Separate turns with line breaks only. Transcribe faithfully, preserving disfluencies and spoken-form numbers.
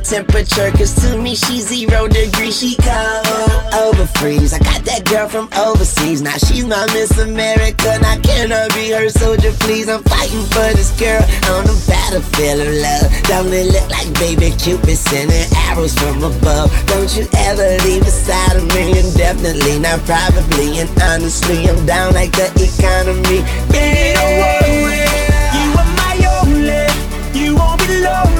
temperature, cause to me she's zero degrees, she cold. Over freeze, I got that girl from overseas. Now she's my Miss America, now can I be her soldier, please? I'm fighting for this girl on the battlefield of love. Don't it look like baby Cupid sending arrows from above? Don't you ever leave beside of me, indefinitely, not probably, and honestly, I'm down like the economy. Yeah,
you are my only, you won't be lonely.